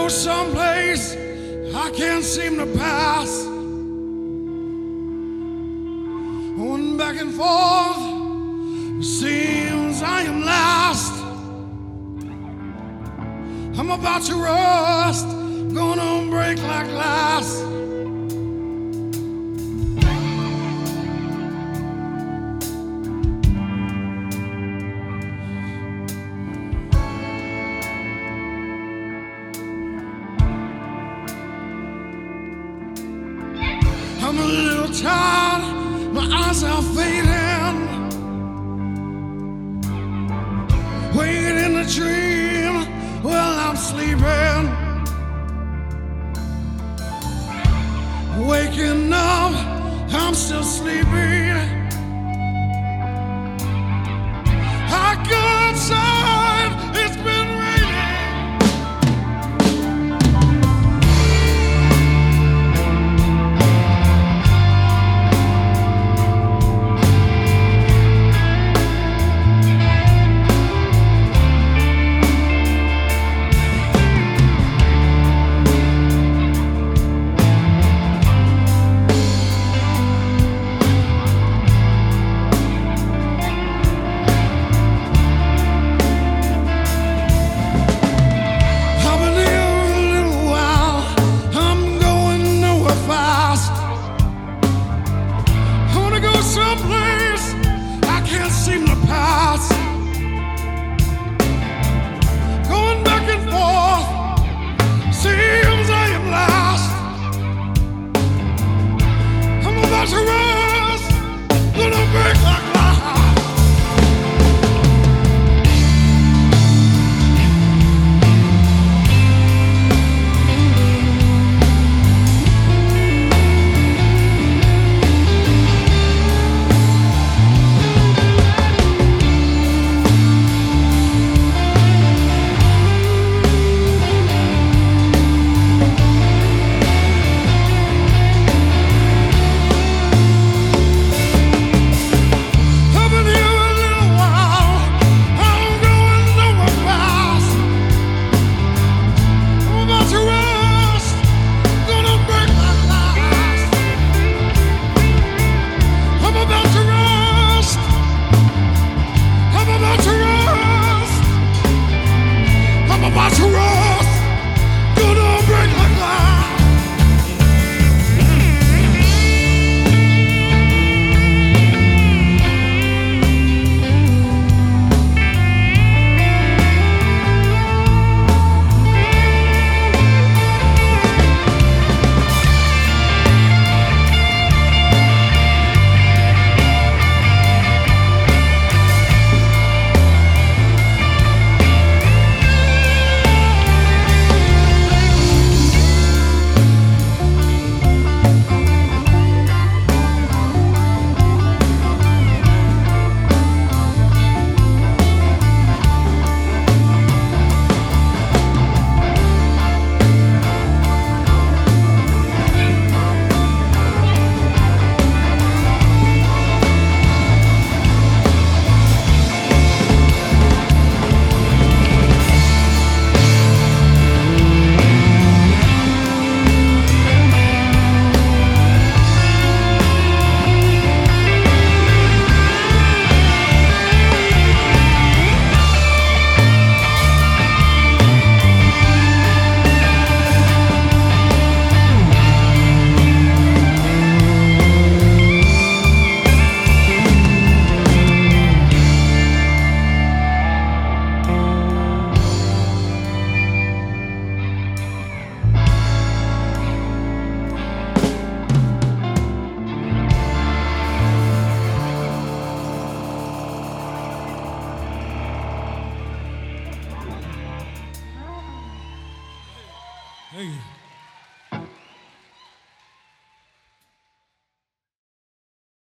someplace I can't seem to pass. Going back and forth, seems I am lost. I'm about to rust, gonna break like glass. I'm a little tired, my eyes are fading. Waking in a dream while I'm sleeping. Waking up, I'm still sleeping. I go outside, it's been raining. Someplace I can't seem to pass. Going back and forth, seems I am lost. I'm about to rust, gonna break like glass. About to rust, gonna break like glass. Thank you.